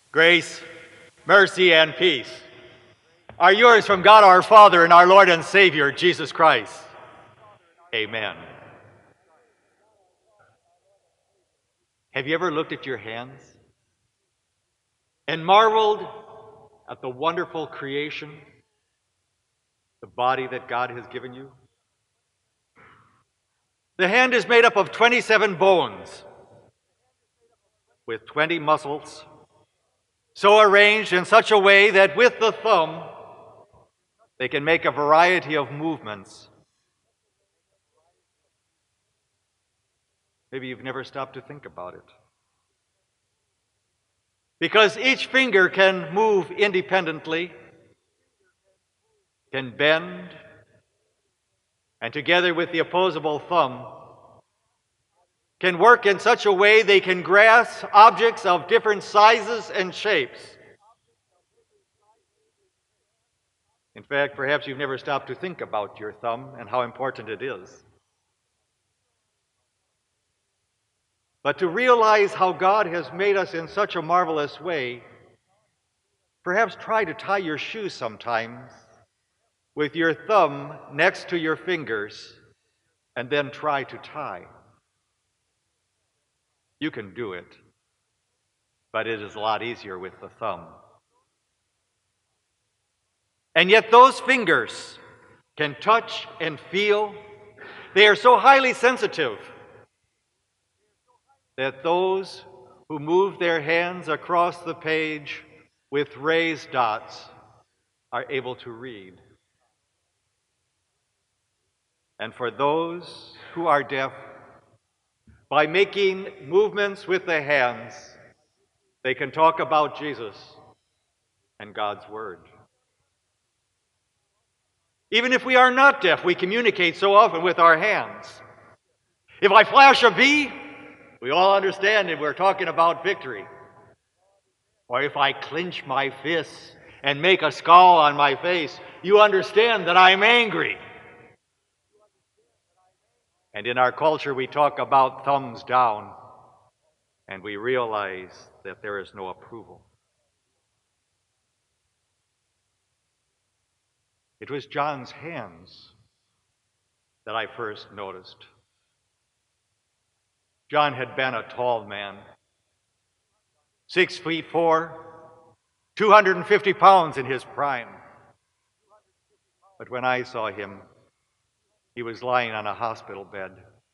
Grace, mercy, and peace are yours from God our Father and our Lord and Savior, Jesus Christ. Amen. Have you ever looked at your hands and marveled at the wonderful creation, the body that God has given you? The hand is made up of 27 bones with 20 muscles, so arranged in such a way that with the thumb, they can make a variety of movements. Maybe you've never stopped to think about it. Because each finger can move independently, can bend, and together with the opposable thumb, can work in such a way they can grasp objects of different sizes and shapes. In fact, perhaps you've never stopped to think about your thumb and how important it is. But to realize how God has made us in such a marvelous way, perhaps try to tie your shoes sometimes with your thumb next to your fingers and then try to tie. You can do it, but it is a lot easier with the thumb. And yet those fingers can touch and feel. They are so highly sensitive that those who move their hands across the page with raised dots are able to read. And for those who are deaf, by making movements with the hands, they can talk about Jesus and God's Word. Even if we are not deaf, we communicate so often with our hands. If I flash a V, we all understand that we're talking about victory. Or if I clench my fists and make a scowl on my face, you understand that I'm angry. And in our culture, we talk about thumbs down, and we realize that there is no approval. It was John's hands that I first noticed. John had been a tall man, 6'4", 250 pounds in his prime. But when I saw him, he was lying on a hospital bed,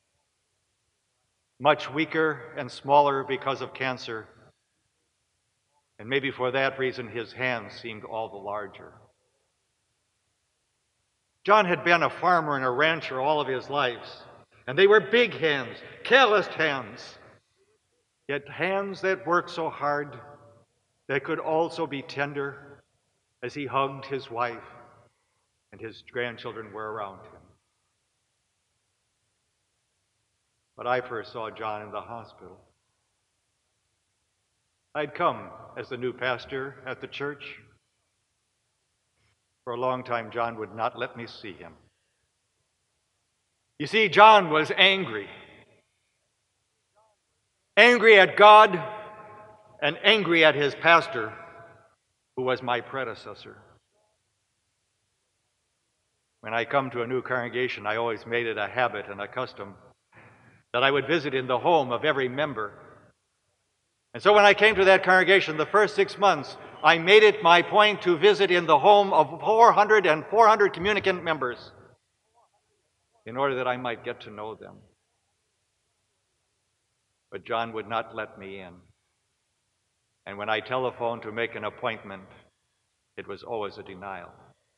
much weaker and smaller because of cancer, and maybe for that reason his hands seemed all the larger. John had been a farmer and a rancher all of his life, and they were big hands, calloused hands, yet hands that worked so hard that could also be tender as he hugged his wife and his grandchildren were around him. But I first saw John in the hospital. I'd come as the new pastor at the church. For a long time, John would not let me see him. You see, John was angry. Angry at God and angry at his pastor, who was my predecessor. When I come to a new congregation, I always made it a habit and a custom that I would visit in the home of every member. And so when I came to that congregation, the first 6 months, I made it my point to visit in the home of 400 communicant members in order that I might get to know them. But John would not let me in. And when I telephoned to make an appointment, it was always a denial.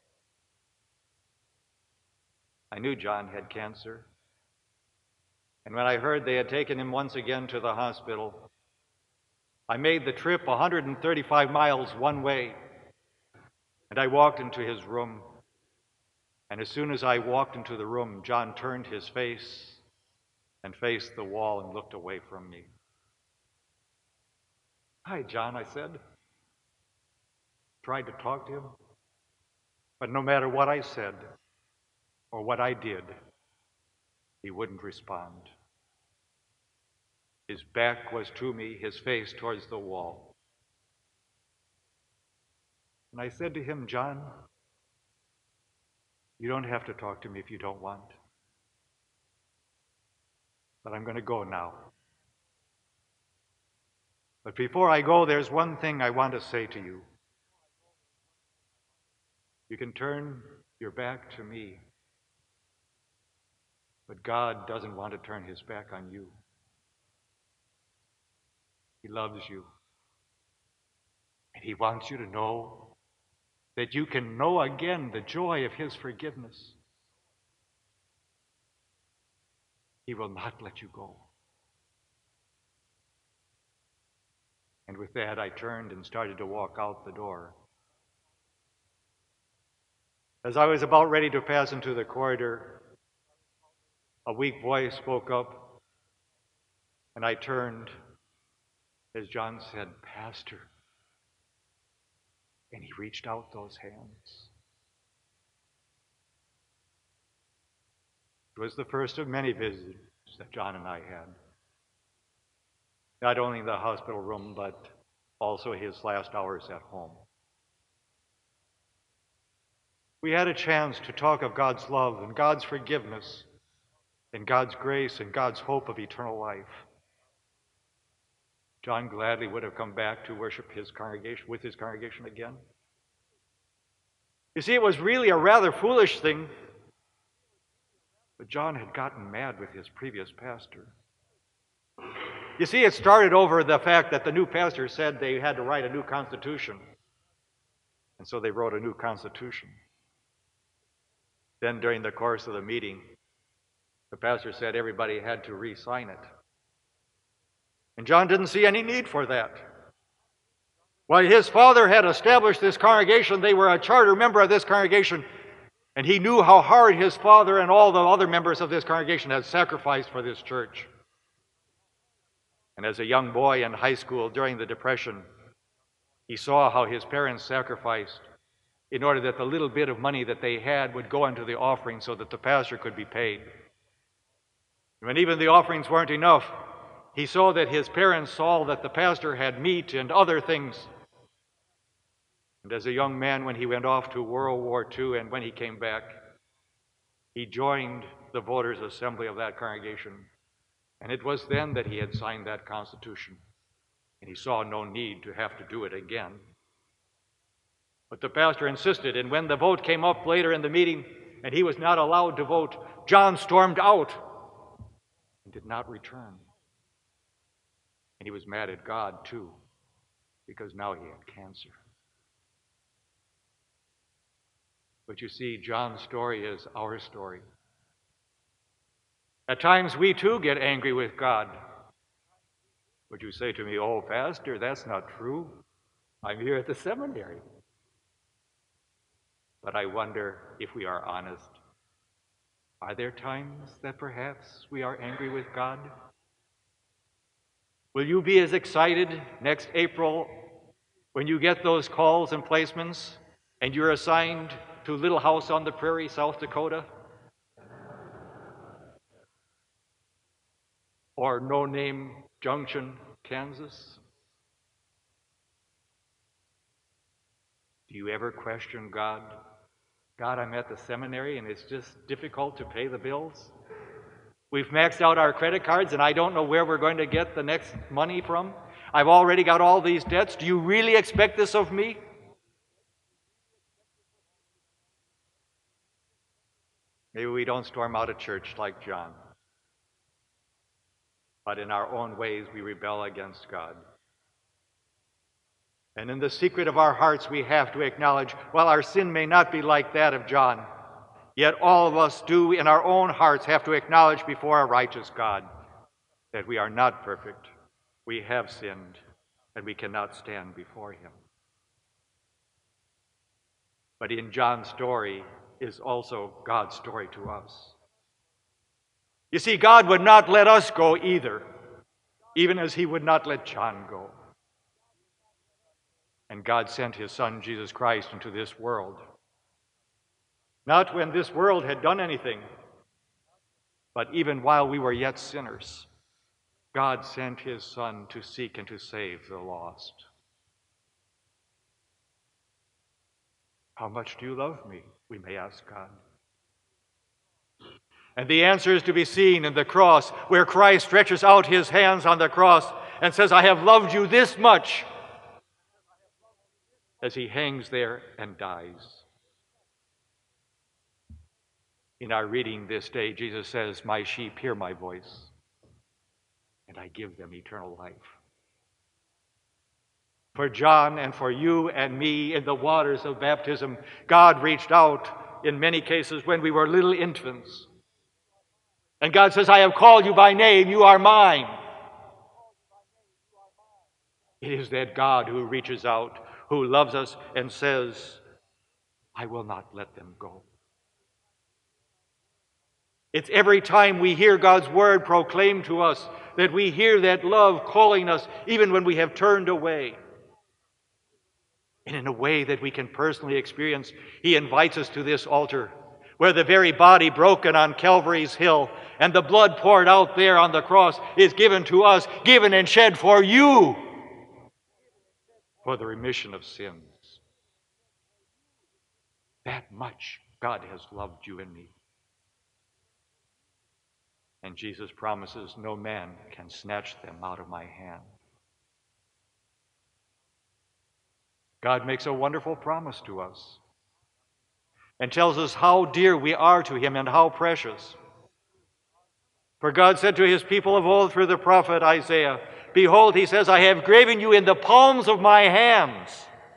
I knew John had cancer. And when I heard they had taken him once again to the hospital, I made the trip 135 miles one way, and I walked into his room. And as soon as I walked into the room, John turned his face and faced the wall and looked away from me. "Hi, John," I said. Tried to talk to him, but no matter what I said or what I did, he wouldn't respond. His back was to me, his face towards the wall. And I said to him, John, you don't have to talk to me if you don't want. But I'm going to go now. But before I go, there's one thing I want to say to you. You can turn your back to me, but God doesn't want to turn his back on you. He loves you. And he wants you to know that you can know again the joy of his forgiveness. He will not let you go. And with that, I turned and started to walk out the door. As I was about ready to pass into the corridor, a weak voice spoke up, and I turned, as John said, Pastor. And he reached out those hands. It was the first of many visits that John and I had. Not only in the hospital room, but also his last hours at home. We had a chance to talk of God's love and God's forgiveness and God's grace and God's hope of eternal life. John gladly would have come back to worship his congregation with his congregation again. You see, it was really a rather foolish thing, but John had gotten mad with his previous pastor. You see, it started over the fact that the new pastor said they had to write a new constitution. And so they wrote a new constitution. Then during the course of the meeting, the pastor said everybody had to re-sign it. And John didn't see any need for that. While his father had established this congregation, they were a charter member of this congregation, and he knew how hard his father and all the other members of this congregation had sacrificed for this church. And as a young boy in high school during the Depression, he saw how his parents sacrificed in order that the little bit of money that they had would go into the offering so that the pastor could be paid. When even the offerings weren't enough, he saw that his parents saw that the pastor had meat and other things. And as a young man, when he went off to World War II and when he came back, he joined the voters' assembly of that congregation. And it was then that he had signed that constitution. And he saw no need to have to do it again. But the pastor insisted, and when the vote came up later in the meeting and he was not allowed to vote, John stormed out and did not return. And he was mad at God, too, because now he had cancer. But you see, John's story is our story. At times we too get angry with God. Would you say to me, oh, Pastor, that's not true. I'm here at the seminary. But I wonder if we are honest. Are there times that perhaps we are angry with God? Will you be as excited next April when you get those calls and placements and you're assigned to Little House on the Prairie, South Dakota? Or No Name Junction, Kansas? Do you ever question God? God, I'm at the seminary and it's just difficult to pay the bills. We've maxed out our credit cards and I don't know where we're going to get the next money from. I've already got all these debts. Do you really expect this of me? Maybe we don't storm out of church like John. But in our own ways, we rebel against God. And in the secret of our hearts, we have to acknowledge, while our sin may not be like that of John, yet all of us do in our own hearts have to acknowledge before a righteous God that we are not perfect, we have sinned, and we cannot stand before him. But in John's story is also God's story to us. You see, God would not let us go either, even as he would not let John go. And God sent his Son, Jesus Christ, into this world. Not when this world had done anything, but even while we were yet sinners, God sent his Son to seek and to save the lost. How much do you love me? We may ask God. And the answer is to be seen in the cross, where Christ stretches out his hands on the cross and says, I have loved you this much, as he hangs there and dies. In our reading this day, Jesus says, my sheep hear my voice, and I give them eternal life. For John and for you and me in the waters of baptism, God reached out in many cases when we were little infants. And God says, I have called you by name, you are mine. It is that God who reaches out, who loves us and says, I will not let them go. It's every time we hear God's word proclaimed to us that we hear that love calling us even when we have turned away. And in a way that we can personally experience, he invites us to this altar where the very body broken on Calvary's hill and the blood poured out there on the cross is given to us, given and shed for you for the remission of sins. That much God has loved you and me. And Jesus promises no man can snatch them out of my hand. God makes a wonderful promise to us and tells us how dear we are to him and how precious. For God said to his people of old through the prophet Isaiah, behold, he says, I have graven you in the palms of my hands.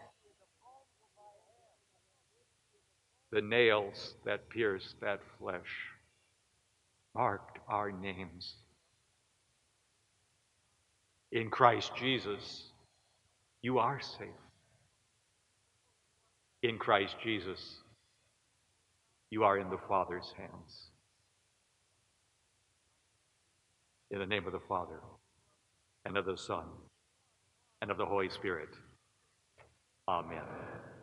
The nails that pierced that flesh marked our names. In Christ Jesus, you are safe. In Christ Jesus, you are in the Father's hands. In the name of the Father, and of the Son, and of the Holy Spirit. Amen.